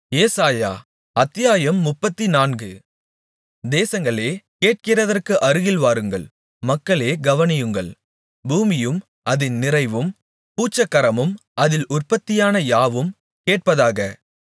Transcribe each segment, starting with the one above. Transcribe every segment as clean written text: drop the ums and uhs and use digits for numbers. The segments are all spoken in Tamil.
ஏசாயா அத்தியாயம் 34. தேசங்களே, கேட்கிறதற்கு அருகில் வாருங்கள். மக்களே, கவனியுங்கள். பூமியும் அதின் நிறைவும் பூச்சக்கரமும் அதில் உற்பத்தியான யாவும் கேட்பதாக.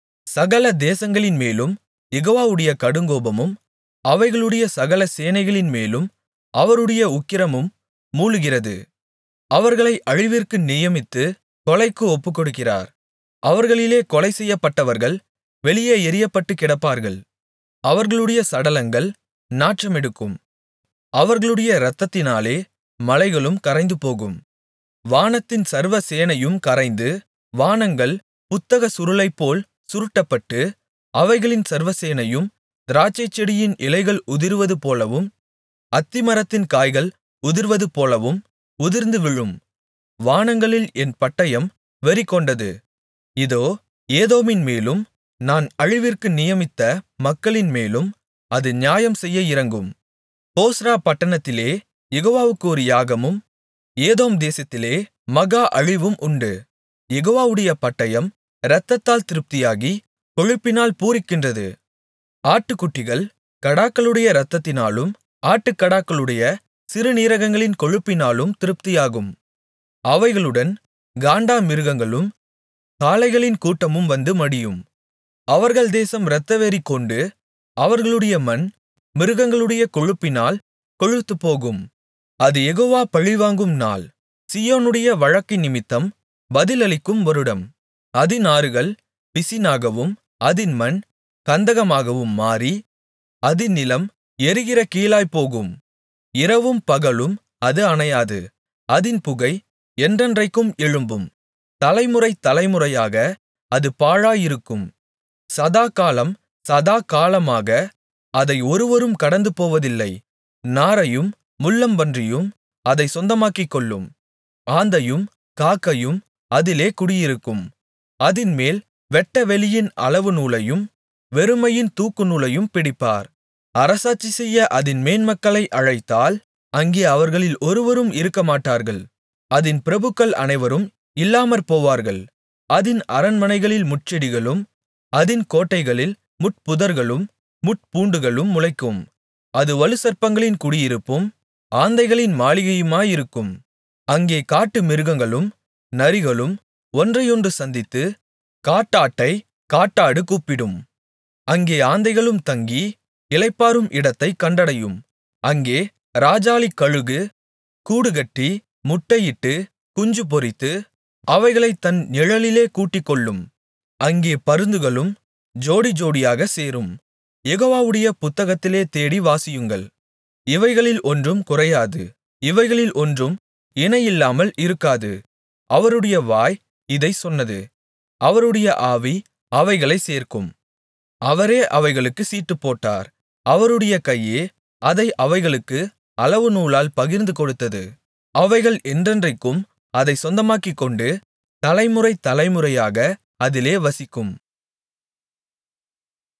சகல தேசங்களின்மேலும் யெகோவாவுடைய கடுங்கோபமும் அவைகளுடைய சகல சேனைகளின்மேலும் அவருடைய உக்கிரமும் மூளுகிறது. அவர்களை அழிவிற்கு நியமித்து கொலைக்கு ஒப்புக்கொடுக்கிறார். அவர்களிலே கொலை செய்யப்பட்டவர்கள் வெளியே எறியப்பட்டுக் கிடப்பார்கள். அவர்களுடைய சடலங்கள் நாற்றமெடுக்கும். அவர்களுடைய இரத்தத்தினாலே மலைகளும் கரைந்துபோகும். வானத்தின் சர்வ சேனையும் கரைந்து, வானங்கள் புத்தகச் சுருளைப்போல் சுருட்டப்பட்டு, அவைகளின் சர்வசேனையும் திராட்சைச்செடியின் இலைகள் உதிர்வதுபோலவும் அத்திமரத்தின் காய்கள் உதிர்வதுபோலவும் உதிர்ந்து விழும். வானங்களில் என் பட்டயம் வெறிகொண்டது. இதோ, ஏதோமின்மேலும் நான் அழிவிற்கு நியமித்த மக்களின்மேலும் அது நியாயம் செய்ய இறங்கும். போஸ்றா பட்டணத்திலே யெகோவாவுக்கு ஒரு யாகமும் ஏதோம் தேசத்திலே மகா அழிவும் உண்டு. யெகோவாவுடைய பட்டயம் இரத்தத்தால் திருப்தியாகி கொழுப்பினால் பூரிக்கின்றது. ஆட்டுக்குட்டிகள் கடாக்களுடைய இரத்தத்தினாலும் ஆட்டுக்கடாக்களுடைய சிறுநீரகங்களின் கொழுப்பினாலும் திருப்தியாகும். அவைகளுடன் காண்டாமிருகங்களும் காளைகளின் கூட்டமும் வந்து மடியும். அவர்கள் தேசம் இரத்தவெறி கொண்டு அவர்களுடைய மண் மிருகங்களுடைய கொழுப்பினால் கொழுத்துப்போகும். அது யெகோவா பழிவாங்கும் நாள், சீயோனுடைய வழக்கினிமித்தம் பதிலளிக்கும் வருடம். அதின் ஆறுகள் பிசினாகவும் அதின் மண் கந்தகமாகவும் மாறி, அதின் நிலம் எரிகிற கீலாய்ப்போகும். இரவும் பகலும் அது அணையாது. அதின் புகை என்றென்றைக்கும் எழும்பும். தலைமுறை தலைமுறையாக அது பாழாயிருக்கும். சதாகாலம் சதாகாலமாக அதை ஒருவரும் கடந்துபோவதில்லை. நாரையும் முள்ளம்பன்றியும் அதை சொந்தமாக்கிக்கொள்ளும். ஆந்தையும் காக்கையும் அதிலே குடியிருக்கும். அதின்மேல் வெட்டவெளியின் அளவு நூலையும் வெறுமையின் தூக்குநூலையும் பிடிப்பார். அரசாட்சி செய்ய அதின் மேன்மக்களை அழைத்தால் அங்கே அவர்களில் ஒருவரும் இருக்கமாட்டார்கள். அதின் பிரபுக்கள் அனைவரும் இல்லாமற்போவார்கள். அதின் அரண்மனைகளில் முட்செடிகளும் அதின் கோட்டைகளில் முட்புதர்களும் முட்பூண்டுகளும் முளைக்கும். அது வலுசர்ப்பங்களின் குடியிருப்பும் ஆந்தைகளின் மாளிகையுமாயிருக்கும். அங்கே காட்டு மிருகங்களும் நரிகளும் ஒன்றையொன்று சந்தித்து, காட்டாட்டைக் காட்டாடு கூப்பிடும். அங்கே ஆந்தைகளும் தங்கி இளைப்பாறும் இடத்தைக் கண்டடையும். அங்கே ராஜாளிக் கழுகு கூடுகட்டி முட்டையிட்டு குஞ்சு பொரித்து அவைகளைத் தன் நிழலிலே கூட்டிக்கொள்ளும். அங்கே பருந்துகளும் ஜோடி ஜோடியாகச் சேரும். யெகோவாவுடைய புத்தகத்திலே தேடி வாசியுங்கள். இவைகளில் ஒன்றும் குறையாது, இவைகளில் ஒன்றும் இணையில்லாமல் இருக்காது. அவருடைய வாய் இதைச் சொன்னது, அவருடைய ஆவி அவைகளைச் சேர்க்கும். அவரே அவைகளுக்குச் சீட்டு போட்டார். அவருடைய கையே அதை அவைகளுக்கு அளவு நூலால் பகிர்ந்து கொடுத்தது. அவைகள் என்றென்றைக்கும் அதைச் சொந்தமாக்கிக்கொண்டு தலைமுறை தலைமுறையாக அதிலே வசிக்கும்.